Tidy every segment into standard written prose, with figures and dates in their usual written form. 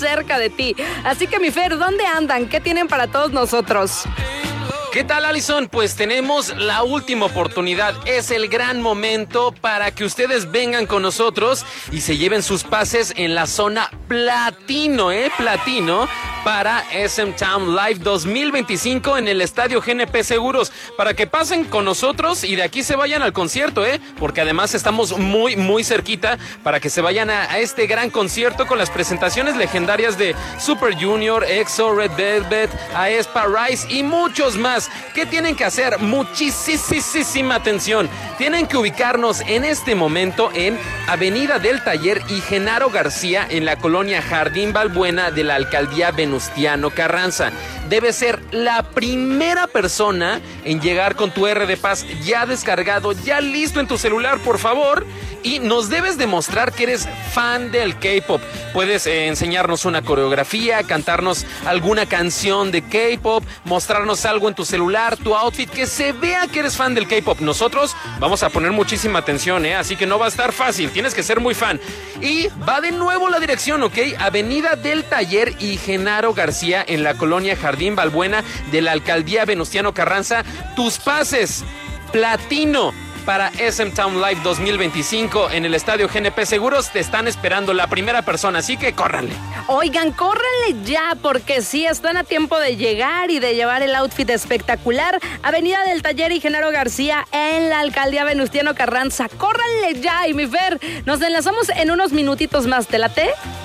cerca de ti. Así que, mi Fer, ¿dónde andan? ¿Qué tienen para todos nosotros? ¿Qué tal, Alison? Pues tenemos la última oportunidad. Es el gran momento para que ustedes vengan con nosotros y se lleven sus pases en la zona platino, platino, para SM Town Live 2025 en el Estadio GNP Seguros, para que pasen con nosotros y de aquí se vayan al concierto, porque además estamos muy, muy cerquita para que se vayan a este gran concierto con las presentaciones legendarias de Super Junior, EXO, Red Velvet, aespa, Rise y muchos más. ¿Qué tienen que hacer? Muchísima atención. Tienen que ubicarnos en este momento en Avenida del Taller y Genaro García, en la colonia Jardín Balbuena de la alcaldía Venustiano Carranza. Debes ser la primera persona en llegar con tu R de Paz ya descargado, ya listo en tu celular, por favor. Y nos debes demostrar que eres fan del K-pop. Puedes enseñarnos una coreografía, cantarnos alguna canción de K-pop, mostrarnos algo en tu celular, tu outfit, que se vea que eres fan del K-pop. Nosotros vamos a poner muchísima atención, así que no va a estar fácil, tienes que ser muy fan. Y va de nuevo la dirección, ¿ok? Avenida del Taller y Genaro García, en la colonia Jardín Balbuena de la alcaldía Venustiano Carranza. Tus pases platino para SM Town Live 2025 en el Estadio GNP Seguros te están esperando, la primera persona, así que córranle. Oigan, córranle ya, porque sí, están a tiempo de llegar y de llevar el outfit espectacular. Avenida del Taller y Genaro García en la alcaldía Venustiano Carranza. Córranle ya, y mi Fer, nos enlazamos en unos minutitos más, ¿te late?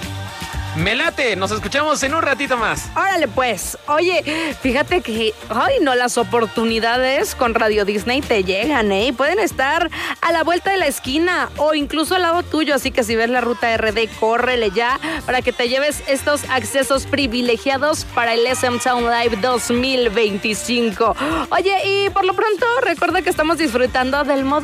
Me late, nos escuchamos en un ratito más. Órale pues. Oye, fíjate que, las oportunidades con Radio Disney te llegan, pueden estar a la vuelta de la esquina o incluso al lado tuyo, así que si ves la ruta RD, córrele ya para que te lleves estos accesos privilegiados para el SM Town Live 2025. Oye, y por lo pronto recuerda que estamos disfrutando del modo